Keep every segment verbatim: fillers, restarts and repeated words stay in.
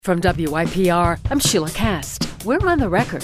From W Y P R, I'm Sheila Cast. We're on the record.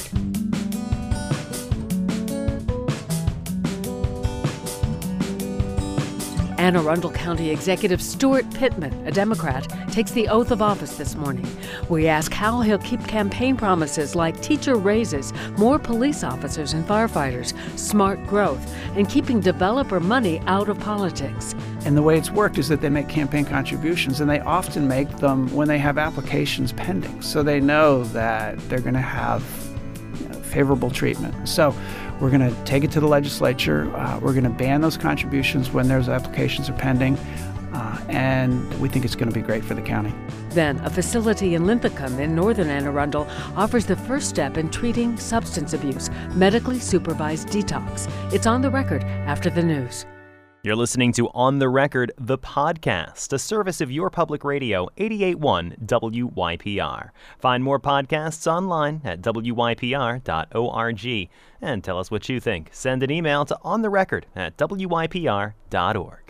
Anne Arundel County Executive Stuart Pittman, a Democrat, takes the oath of office this morning. We ask how he'll keep campaign promises like teacher raises, more police officers and firefighters, smart growth, and keeping developer money out of politics. And the way it's worked is that they make campaign contributions, and they often make them when they have applications pending. So they know that they're going to have, you know, favorable treatment. So we're going to take it to the legislature. Uh, we're going to ban those contributions when those applications are pending. Uh, and we think it's going to be great for the county. Then, a facility in Linthicum in northern Anne Arundel offers the first step in treating substance abuse, medically supervised detox. It's on the record after the news. You're listening to On the Record, the podcast, a service of your public radio, eighty-eight point one W Y P R. Find more podcasts online at W Y P R dot org. And tell us what you think. Send an email to ontherecord at W Y P R dot org.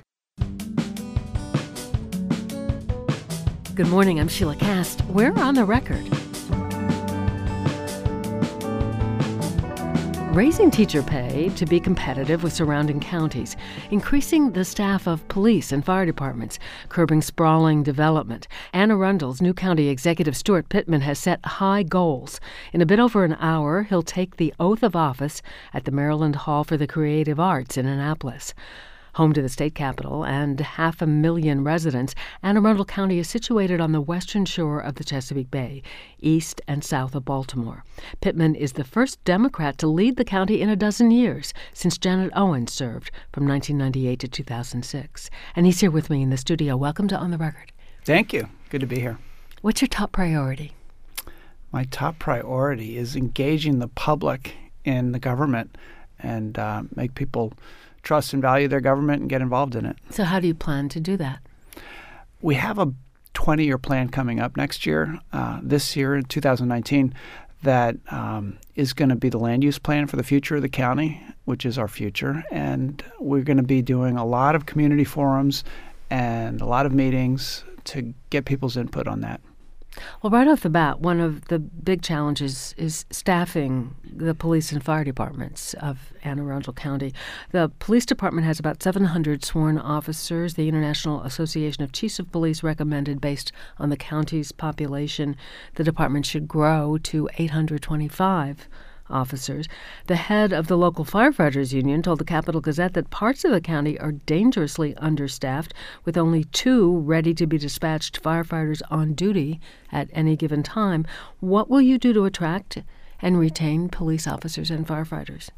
Good morning, I'm Sheila Cast. We're on the record. Raising teacher pay to be competitive with surrounding counties, increasing the staff of police and fire departments, curbing sprawling development. Anne Arundel's new county executive Stuart Pittman has set high goals. In a bit over an hour, he'll take the oath of office at the Maryland Hall for the Creative Arts in Annapolis. Home to the state capital and half a million residents, Anne Arundel County is situated on the western shore of the Chesapeake Bay, east and south of Baltimore. Pittman is the first Democrat to lead the county in a dozen years, since Janet Owens served from nineteen ninety-eight to two thousand six. And he's here with me in the studio. Welcome to On the Record. Thank you. Good to be here. What's your top priority? My top priority is engaging the public in the government and uh, make people trust and value their government and get involved in it. So how do you plan to do that? We have a twenty-year plan coming up next year, uh, this year in two thousand nineteen, that um, is going to be the land use plan for the future of the county, which is our future. And we're going to be doing a lot of community forums and a lot of meetings to get people's input on that. Well, right off the bat, one of the big challenges is staffing the police and fire departments of Anne Arundel County. The police department has about seven hundred sworn officers. The International Association of Chiefs of Police recommended, based on the county's population, the department should grow to eight hundred twenty-five officers. The head of the local firefighters union told the Capital Gazette that parts of the county are dangerously understaffed, with only two ready to be dispatched firefighters on duty at any given time. What will you do to attract and retain police officers and firefighters?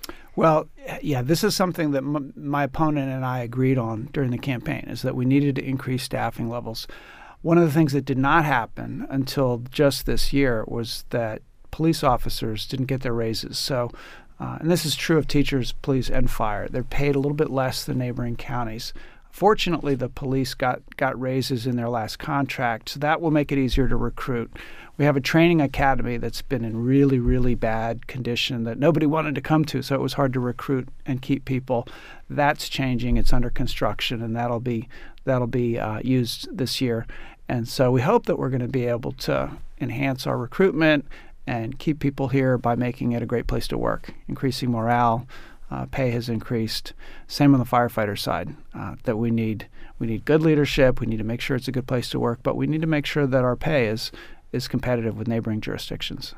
Well, yeah, this is something that m- my opponent and I agreed on during the campaign, is that we needed to increase staffing levels. One of the things that did not happen until just this year was that police officers didn't get their raises. So, uh, and this is true of teachers, police, and fire. They're paid a little bit less than neighboring counties. Fortunately, the police got, got raises in their last contract, so that will make it easier to recruit. We have a training academy that's been in really, really bad condition that nobody wanted to come to, so it was hard to recruit and keep people. That's changing. It's under construction, and that'll be that'll be uh, used this year. And so we hope that we're going to be able to enhance our recruitment and keep people here by making it a great place to work, increasing morale. Uh, pay has increased. Same on the firefighter side, uh, that we need we need good leadership. We need to make sure it's a good place to work, but we need to make sure that our pay is is competitive with neighboring jurisdictions.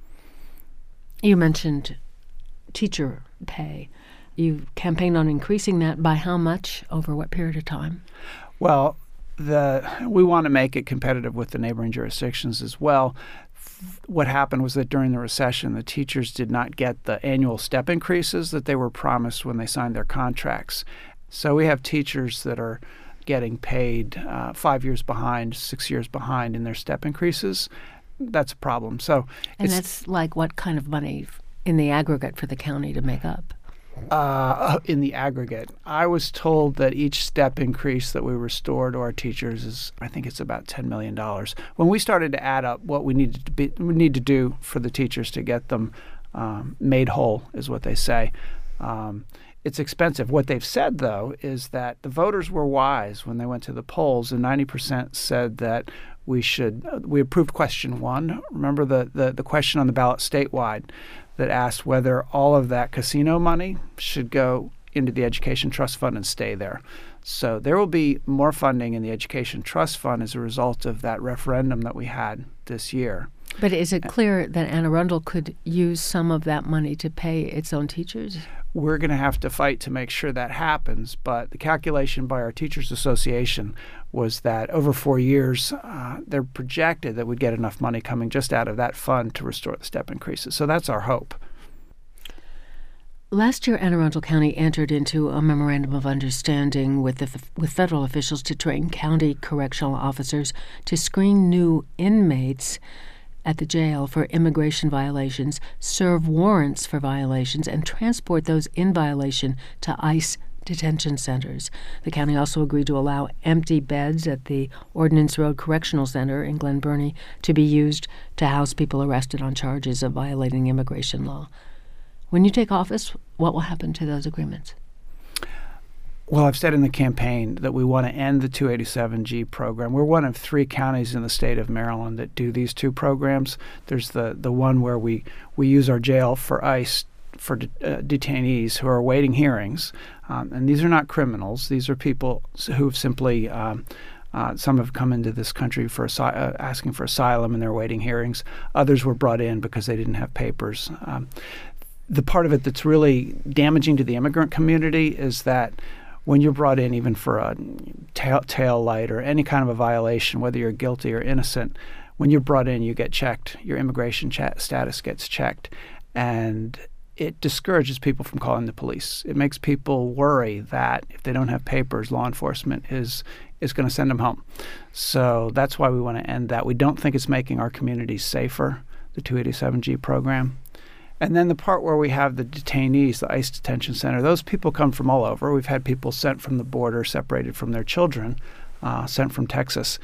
You mentioned teacher pay. You campaigned on increasing that by how much, over what period of time? Well, the we want to make it competitive with the neighboring jurisdictions as well. What happened was that during the recession, the teachers did not get the annual step increases that they were promised when they signed their contracts. So we have teachers that are getting paid uh, five years behind, six years behind in their step increases. That's a problem. So, and that's like what kind of money in the aggregate for the county to make up? Uh, in the aggregate, I was told that each step increase that we restore to our teachers is, I think it's about ten million dollars. When we started to add up what we needed to be, we need to do for the teachers to get them um, made whole, is what they say. Um, it's expensive. What they've said, though, is that the voters were wise when they went to the polls, and ninety percent said that we should, uh, we approved question one. Remember the, the, the question on the ballot statewide that asked whether all of that casino money should go into the Education Trust Fund and stay there. So there will be more funding in the Education Trust Fund as a result of that referendum that we had this year. But is it clear that Anne Arundel could use some of that money to pay its own teachers? We're going to have to fight to make sure that happens. But the calculation by our Teachers Association was that over four years, uh, they're projected that we'd get enough money coming just out of that fund to restore the step increases. So that's our hope. Last year, Anne Arundel County entered into a memorandum of understanding with the, with federal officials to train county correctional officers to screen new inmates at the jail for immigration violations, serve warrants for violations, and transport those in violation to ICE detention centers. The county also agreed to allow empty beds at the Ordnance Road Correctional Center in Glen Burnie to be used to house people arrested on charges of violating immigration law. When you take office, what will happen to those agreements? Well, I've said in the campaign that we want to end the two eighty-seven G program. We're one of three counties in the state of Maryland that do these two programs. There's the, the one where we, we use our jail for ICE for de- uh, detainees who are awaiting hearings. Um, and these are not criminals. These are people who've simply, um, uh, some have come into this country for asy- uh, asking for asylum and they're awaiting hearings. Others were brought in because they didn't have papers. Um, the part of it that's really damaging to the immigrant community is that when you're brought in even for a tail, tail light or any kind of a violation, whether you're guilty or innocent, when you're brought in, you get checked. Your immigration ch- status gets checked. And it discourages people from calling the police. It makes people worry that if they don't have papers, law enforcement is is going to send them home. So that's why we want to end that. We don't think it's making our communities safer, the two eighty-seven G program. And then the part where we have the detainees, the ICE detention center, those people come from all over. We've had people sent from the border, separated from their children, uh, sent from Texas.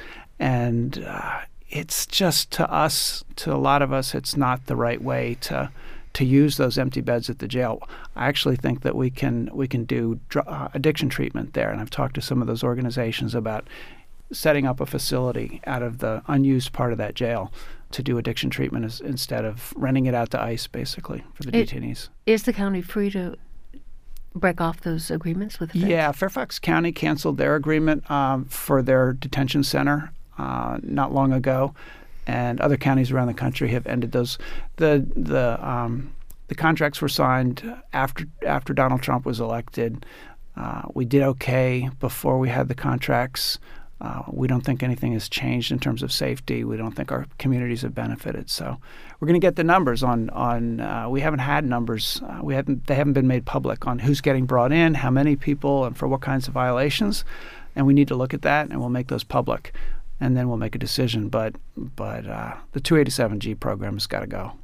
And uh, it's just, to us, to a lot of us, it's not the right way to to use those empty beds at the jail. I actually think that we can we can do dr- uh, addiction treatment there. And I've talked to some of those organizations about setting up a facility out of the unused part of that jail to do addiction treatment as, instead of renting it out to ICE, basically, for the it, detainees. Is the county free to break off those agreements with the feds? Yeah, Fairfax County canceled their agreement um, for their detention center uh, not long ago, and other counties around the country have ended those. The the um, the contracts were signed after after Donald Trump was elected. Uh, we did okay before we had the contracts. Uh, we don't think anything has changed in terms of safety. We don't think our communities have benefited. So we're going to get the numbers on on. Uh, we haven't had numbers. Uh, we haven't. They haven't been made public on who's getting brought in, how many people, and for what kinds of violations. And we need to look at that, and we'll make those public, and then we'll make a decision. But but uh, the two eighty-seven G program has got to go.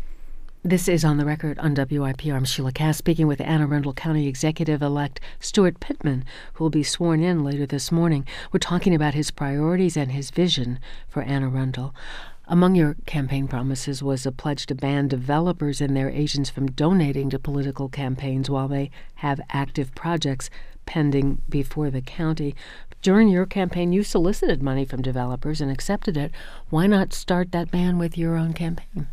This is On the Record on W I P R. I'm Sheila Cass, speaking with Anne Arundel County Executive-elect Stuart Pittman, who will be sworn in later this morning. We're talking about his priorities and his vision for Anne Arundel. Among your campaign promises was a pledge to ban developers and their agents from donating to political campaigns while they have active projects pending before the county. During your campaign, you solicited money from developers and accepted it. Why not start that ban with your own campaign?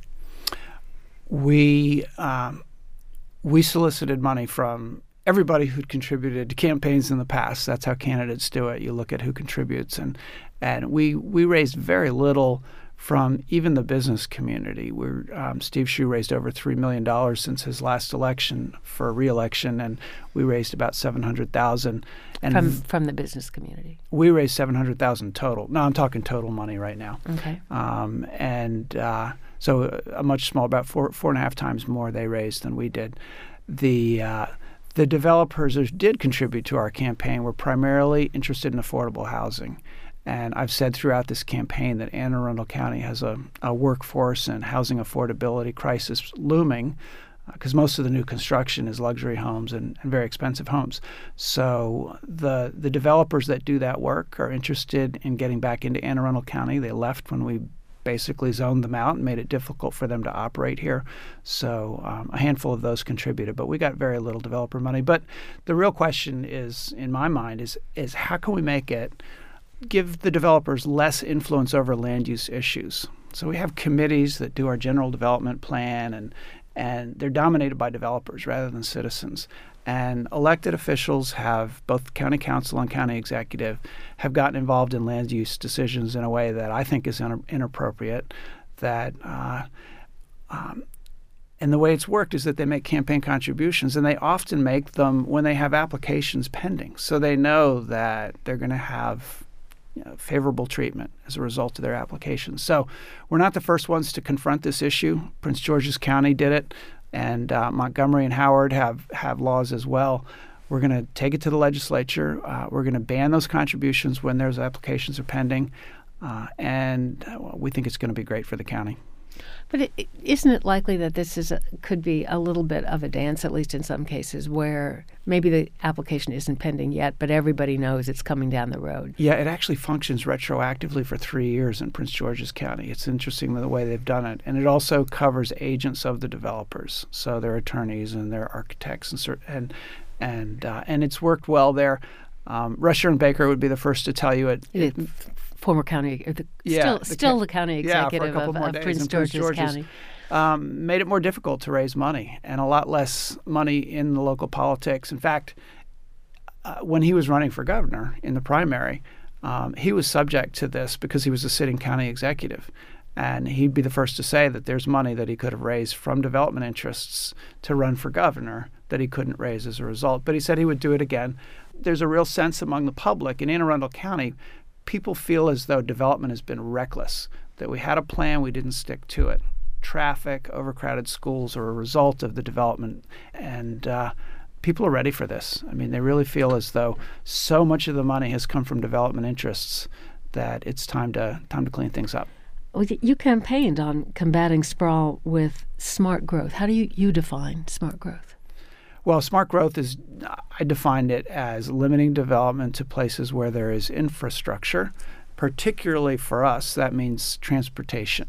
We um, we solicited money from everybody who'd contributed to campaigns in the past. That's how candidates do it. You look at who contributes, and and we we raised very little from even the business community. We're um, Steve Hsu raised over three million dollars since his last election for re-election, and we raised about seven hundred thousand. And from from the business community, we raised seven hundred thousand total. No, I'm talking total money right now. Okay. Um, and uh, so a much smaller, about four four and a half times more they raised than we did. The uh, the developers who did contribute to our campaign were primarily interested in affordable housing. And I've said throughout this campaign that Anne Arundel County has a, a workforce and housing affordability crisis looming, because most of the new construction is luxury homes and, and very expensive homes. So the the developers that do that work are interested in getting back into Anne Arundel County. They left when we basically zoned them out and made it difficult for them to operate here. So um, a handful of those contributed, but we got very little developer money. But the real question is, in my mind, is is how can we make it give the developers less influence over land use issues. So we have committees that do our general development plan, and and they're dominated by developers rather than citizens. And elected officials have, both county council and county executive, have gotten involved in land use decisions in a way that I think is in, inappropriate. That uh, um, and the way it's worked is that they make campaign contributions, and they often make them when they have applications pending. So they know that they're going to have, you know, favorable treatment as a result of their applications. So we're not the first ones to confront this issue. Prince George's County did it, and uh, Montgomery and Howard have, have laws as well. We're going to take it to the legislature. Uh, we're going to ban those contributions when those applications are pending, uh, and uh, well, we think it's going to be great for the county. But it, isn't it likely that this is a, could be a little bit of a dance, at least in some cases, where maybe the application isn't pending yet, but everybody knows it's coming down the road? Yeah, it actually functions retroactively for three years in Prince George's County. It's interesting the way they've done it. And it also covers agents of the developers, so their attorneys and their architects, and and and, uh, and it's worked well there. Um, Rusher and Baker would be the first to tell you it. it, it Former county, the, yeah, still, the, still the county executive yeah, of, of Prince, Prince George's, George's County. Um, made it more difficult to raise money, and a lot less money in the local politics. In fact, uh, when he was running for governor in the primary, um, he was subject to this because he was a sitting county executive. And he'd be the first to say that there's money that he could have raised from development interests to run for governor that he couldn't raise as a result. But he said he would do it again. There's a real sense among the public in Anne Arundel County, people feel as though development has been reckless, that we had a plan, we didn't stick to it. Traffic, overcrowded schools are a result of the development, and uh, people are ready for this. I mean, they really feel as though so much of the money has come from development interests that it's time to time to clean things up. Well, you campaigned on combating sprawl with smart growth. How do you, you define smart growth? Well, smart growth is, I defined it as limiting development to places where there is infrastructure. Particularly for us, that means transportation.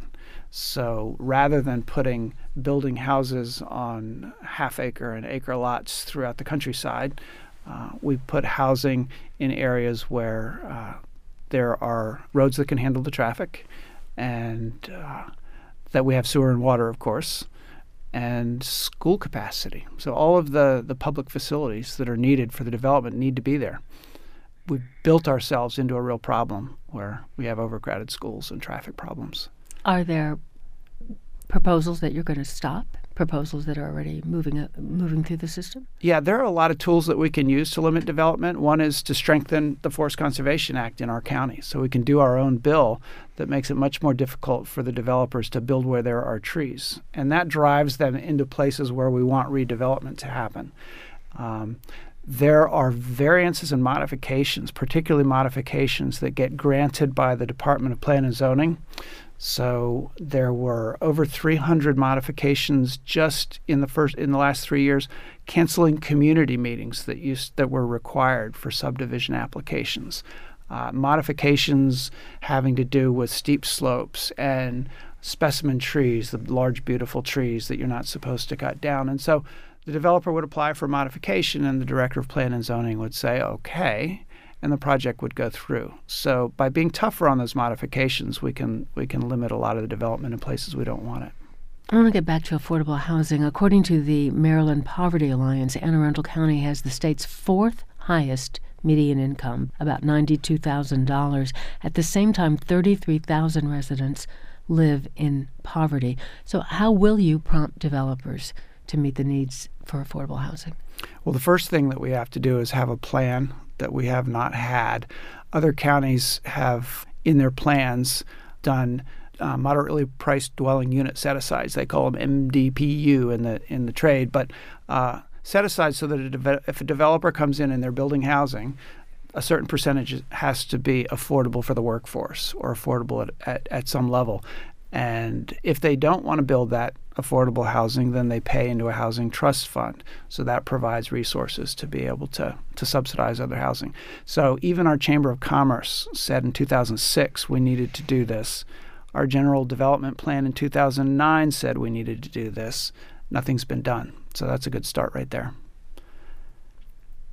So rather than putting building houses on half acre and acre lots throughout the countryside, uh, we put housing in areas where uh, there are roads that can handle the traffic, and uh, that we have sewer and water, of course, and school capacity. So all of the, the public facilities that are needed for the development need to be there. We've built ourselves into a real problem where we have overcrowded schools and traffic problems. Are there proposals that you're going to stop? Proposals that are already moving uh, moving through the system? Yeah, there are a lot of tools that we can use to limit development. One is to strengthen the Forest Conservation Act in our county, so we can do our own bill that makes it much more difficult for the developers to build where there are trees. And that drives them into places where we want redevelopment to happen. Um, There are variances and modifications, particularly modifications that get granted by the Department of Plan and Zoning. So there were over three hundred modifications just in the first in the last three years, canceling community meetings that used that were required for subdivision applications. Uh, modifications having to do with steep slopes and specimen trees, the large, beautiful trees that you're not supposed to cut down. And so the developer would apply for modification, and the Director of Plan and Zoning would say, okay, and the project would go through. So by being tougher on those modifications, we can we can limit a lot of the development in places we don't want it. I want to get back to affordable housing. According to the Maryland Poverty Alliance, Anne Arundel County has the state's fourth highest median income, about ninety-two thousand dollars. At the same time, thirty-three thousand residents live in poverty. So how will you prompt developers to meet the needs for affordable housing? Well, the first thing that we have to do is have a plan that we have not had. Other counties have, in their plans, done uh, moderately priced dwelling unit set-asides. They call them M D P U in the in the trade, but uh, set-aside so that a de- if a developer comes in and they're building housing, a certain percentage has to be affordable for the workforce or affordable at, at, at some level. And if they don't want to build that affordable housing, then they pay into a housing trust fund. So that provides resources to be able to, to subsidize other housing. So even our Chamber of Commerce said in two thousand six we needed to do this. Our General Development Plan in two thousand nine said we needed to do this. Nothing's been done. So that's a good start right there.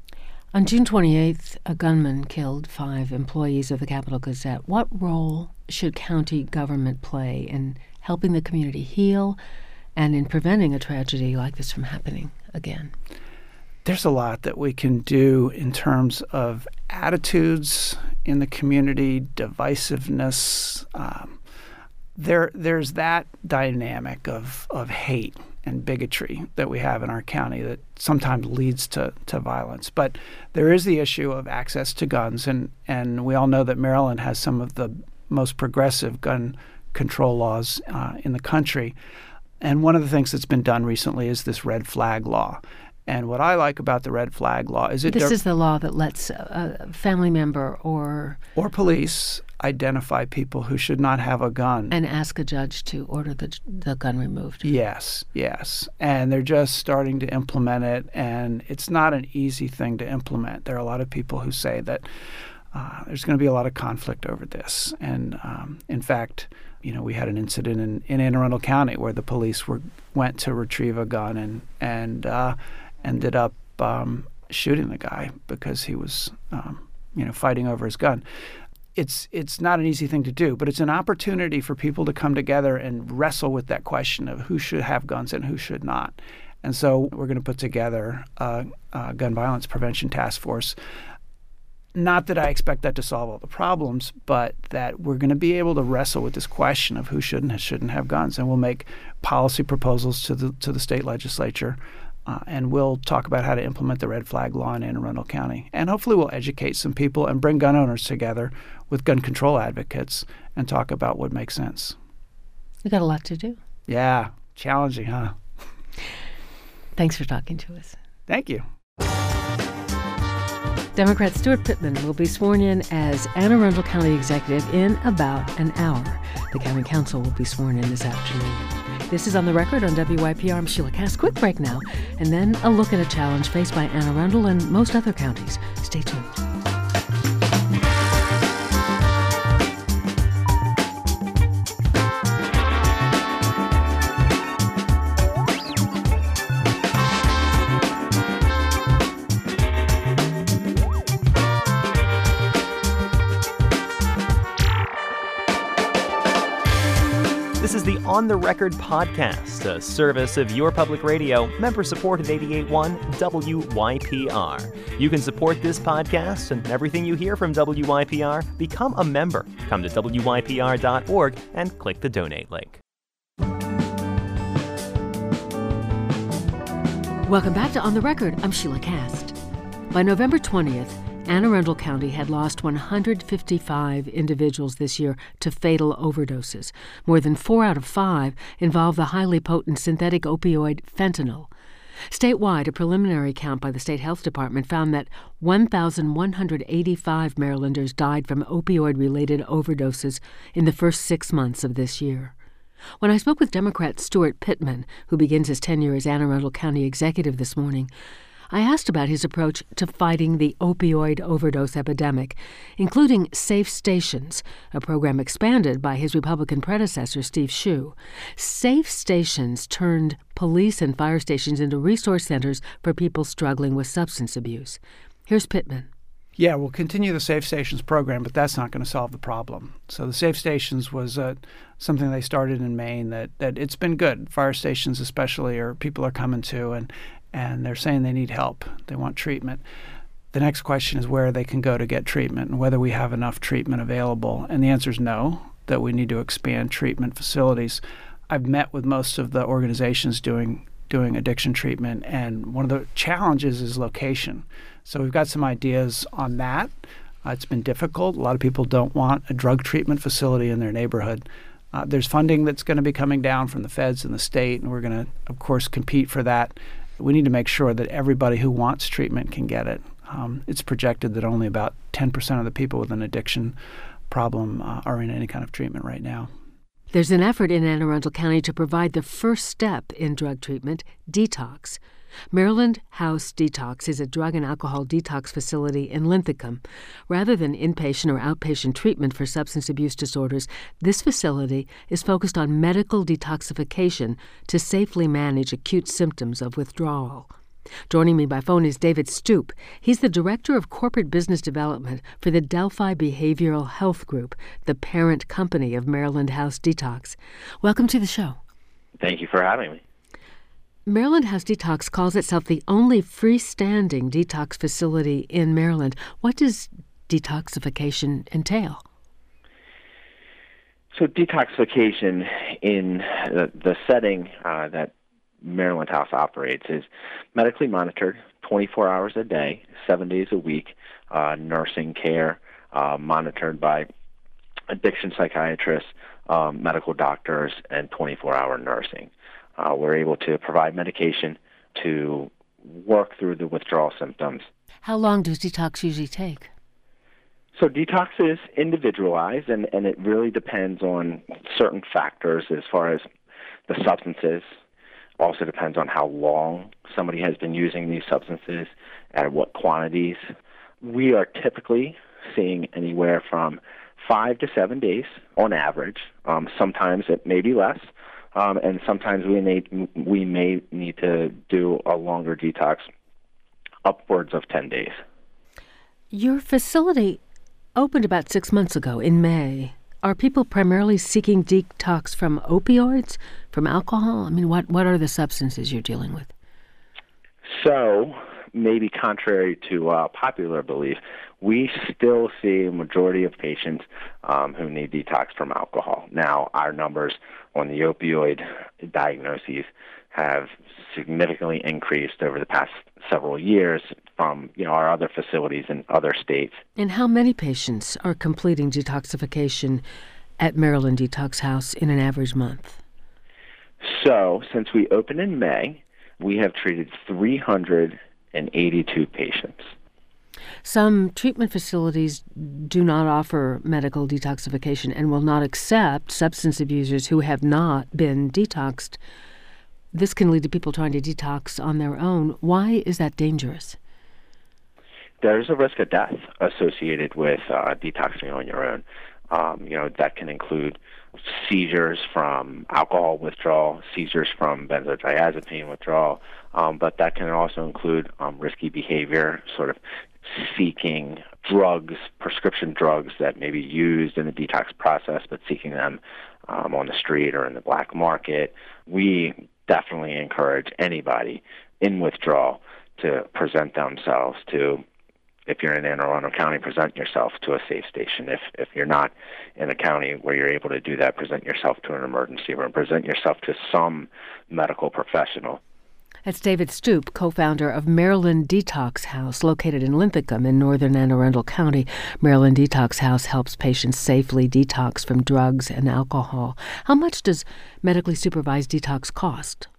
On June twenty-eighth, a gunman killed five employees of the Capital Gazette. What role should county government play in helping the community heal and in preventing a tragedy like this from happening again? There's a lot that we can do in terms of attitudes in the community, divisiveness. Um, there, there's that dynamic of, of hate and bigotry that we have in our county that sometimes leads to, to violence. But there is the issue of access to guns, and, and we all know that Maryland has some of the most progressive gun control laws uh, in the country. And one of the things that's been done recently is this red flag law. And what I like about the red flag law is it... This is the law that lets a family member or... Or police identify people who should not have a gun. And ask a judge to order the the gun removed. Yes, yes. And they're just starting to implement it, and it's not an easy thing to implement. There are a lot of people who say that uh, there's going to be a lot of conflict over this. And um, in fact, you know, we had an incident in, in Anne Arundel County where the police were went to retrieve a gun and, and uh, ended up um, shooting the guy because he was, um, you know, fighting over his gun. It's it's not an easy thing to do, but it's an opportunity for people to come together and wrestle with that question of who should have guns and who should not. And so we're going to put together a, a gun violence prevention task force. Not that I expect that to solve all the problems, but that we're going to be able to wrestle with this question of who should and shouldn't have guns. And we'll make policy proposals to the to the state legislature. Uh, and we'll talk about how to implement the red flag law in Anne Arundel County. And hopefully we'll educate some people and bring gun owners together with gun control advocates and talk about what makes sense. You got a lot to do. Yeah. Challenging, huh? Thanks for talking to us. Thank you. Democrat Stuart Pittman will be sworn in as Anne Arundel County Executive in about an hour. The County Council will be sworn in this afternoon. This is On the Record on W Y P R. I'm Sheila Cass. Quick break now, and then a look at a challenge faced by Anne Arundel and most other counties. Stay tuned. This is the On the Record podcast, a service of your public radio, member-supported eighty-eight point one W Y P R. You can support this podcast and everything you hear from W Y P R. Become a member. Come to W Y P R dot org and click the donate link. Welcome back to On the Record. I'm Sheila Cast. By November twentieth, Anne Arundel County had lost one hundred fifty-five individuals this year to fatal overdoses. More than four out of five involve the highly potent synthetic opioid fentanyl. Statewide, a preliminary count by the State Health Department found that one thousand one hundred eighty-five Marylanders died from opioid-related overdoses in the first six months of this year. When I spoke with Democrat Stuart Pittman, who begins his tenure as Anne Arundel County Executive this morning, I asked about his approach to fighting the opioid overdose epidemic, including Safe Stations, a program expanded by his Republican predecessor, Steve Hsu. Safe Stations turned police and fire stations into resource centers for people struggling with substance abuse. Here's Pittman. Yeah, we'll continue the Safe Stations program, but that's not going to solve the problem. So the Safe Stations was uh, something they started in Maine that, that it's been good. Fire stations especially, or people are coming to, and and they're saying they need help. They want treatment. The next question is where they can go to get treatment and whether we have enough treatment available. And the answer is no, that we need to expand treatment facilities. I've met with most of the organizations doing doing addiction treatment, and one of the challenges is location. So we've got some ideas on that. Uh, it's been difficult. A lot of people don't want a drug treatment facility in their neighborhood. Uh, there's funding that's going to be coming down from the feds and the state, and we're going to, of course, compete for that. We need to make sure that everybody who wants treatment can get it. Um, it's projected that only about ten percent of the people with an addiction problem uh, are in any kind of treatment right now. There's an effort in Anne Arundel County to provide the first step in drug treatment, detox. Maryland House Detox is a drug and alcohol detox facility in Linthicum. Rather than inpatient or outpatient treatment for substance abuse disorders, this facility is focused on medical detoxification to safely manage acute symptoms of withdrawal. Joining me by phone is David Stoop. He's the Director of Corporate Business Development for the Delphi Behavioral Health Group, the parent company of Maryland House Detox. Welcome to the show. Thank you for having me. Maryland House Detox calls itself the only freestanding detox facility in Maryland. What does detoxification entail? So detoxification in the, the setting uh, that Maryland House operates is medically monitored twenty-four hours a day, seven days a week, uh, nursing care, uh, monitored by addiction psychiatrists, um, medical doctors, and twenty-four hour nursing. Uh, we're able to provide medication to work through the withdrawal symptoms. How long does detox usually take? So detox is individualized, and, and it really depends on certain factors as far as the substances. Also depends on how long somebody has been using these substances, at what quantities. We are typically seeing anywhere from five to seven days on average. Um, sometimes it may be less, um, and sometimes we may, we may need to do a longer detox, upwards of ten days. Your facility opened about six months ago in May. Are people primarily seeking detox from opioids, from alcohol? I mean, what, what are the substances you're dealing with? So, maybe contrary to uh, popular belief, we still see a majority of patients um, who need detox from alcohol. Now, our numbers on the opioid diagnoses have significantly increased over the past several years from, you know, our other facilities in other states. And how many patients are completing detoxification at Maryland Detox House in an average month? So, since we opened in May, we have treated three hundred eighty-two patients. Some treatment facilities do not offer medical detoxification and will not accept substance abusers who have not been detoxed. This can lead to people trying to detox on their own. Why is that dangerous? There's a risk of death associated with uh, detoxing on your own. Um, you know, that can include seizures from alcohol withdrawal, seizures from benzodiazepine withdrawal, um, but that can also include um, risky behavior, sort of seeking drugs, prescription drugs that may be used in the detox process, but seeking them um, on the street or in the black market. We definitely encourage anybody in withdrawal to present themselves to, if you're in Anne Arundel County, present yourself to a safe station. If if you're not in a county where you're able to do that, present yourself to an emergency room, present yourself to some medical professional. That's David Stoop, co-founder of Maryland Detox House, located in Linthicum in northern Anne Arundel County. Maryland Detox House helps patients safely detox from drugs and alcohol. How much does medically supervised detox cost?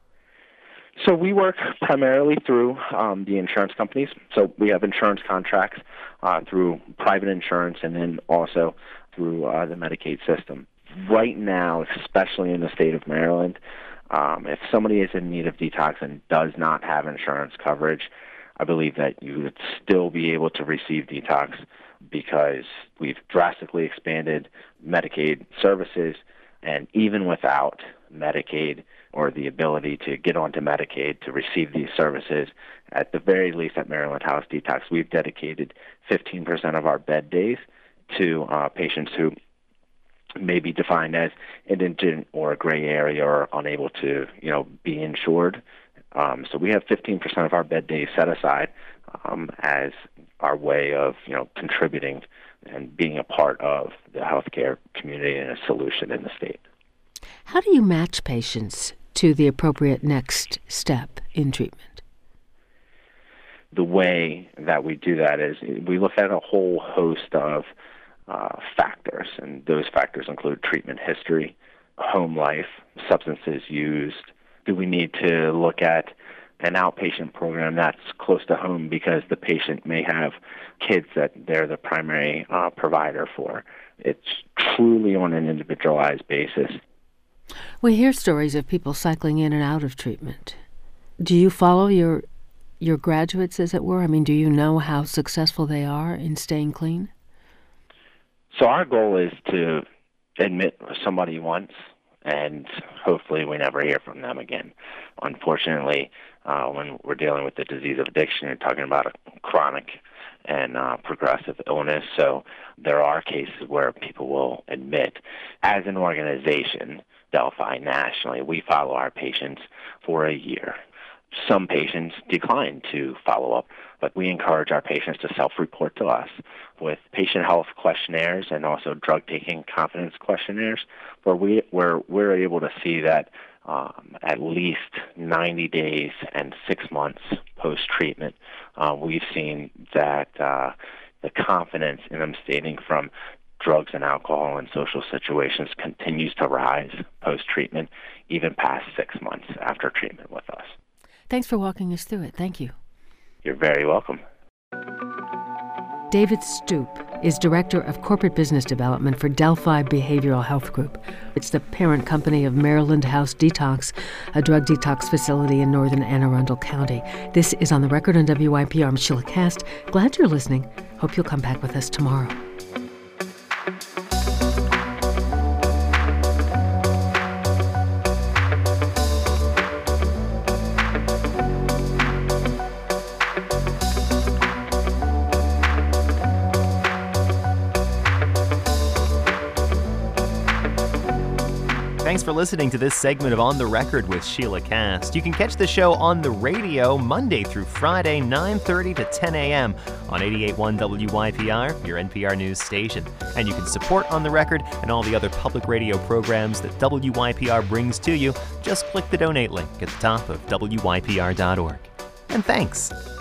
So we work primarily through um, the insurance companies. So we have insurance contracts uh, through private insurance and then also through uh, the Medicaid system. Right now, especially in the state of Maryland, um, if somebody is in need of detox and does not have insurance coverage, I believe that you would still be able to receive detox because we've drastically expanded Medicaid services, and even without Medicaid or the ability to get onto Medicaid to receive these services, at the very least at Maryland House Detox, we've dedicated fifteen percent of our bed days to uh, patients who may be defined as indigent or a gray area or unable to, you know, be insured. Um, so we have fifteen percent of our bed days set aside um, as our way of, you know, contributing and being a part of the healthcare community and a solution in the state. How do you match patients to the appropriate next step in treatment? The way that we do that is we look at a whole host of uh, factors, and those factors include treatment history, home life, substances used. Do we need to look at an outpatient program that's close to home because the patient may have kids that they're the primary uh, provider for? It's truly on an individualized basis. We hear stories of people cycling in and out of treatment. Do you follow your your graduates, as it were? I mean, do you know how successful they are in staying clean? So our goal is to admit somebody once, and hopefully we never hear from them again. Unfortunately, uh, when we're dealing with the disease of addiction, you're talking about a chronic and uh, progressive illness, so there are cases where people will admit. As an organization, Delphi nationally, we follow our patients for a year. Some patients decline to follow up, but we encourage our patients to self-report to us with patient health questionnaires and also drug-taking confidence questionnaires, where, we, where we're able to see that um, at least ninety days and six months post-treatment, uh, we've seen that uh, the confidence in them stating from drugs and alcohol and social situations continues to rise post-treatment, even past six months after treatment with us. Thanks for walking us through it. Thank you. You're very welcome. David Stoop is Director of Corporate Business Development for Delphi Behavioral Health Group. It's the parent company of Maryland House Detox, a drug detox facility in northern Anne Arundel County. This is On the Record on W Y P R. I'm Sheila Cast. Glad you're listening. Hope you'll come back with us tomorrow. Thanks for listening to this segment of On the Record with Sheila Cast. You can catch the show on the radio Monday through Friday, nine thirty to ten a.m. on eighty-eight point one W Y P R, your N P R news station. And you can support On the Record and all the other public radio programs that W Y P R brings to you. Just click the donate link at the top of W Y P R dot org. And thanks.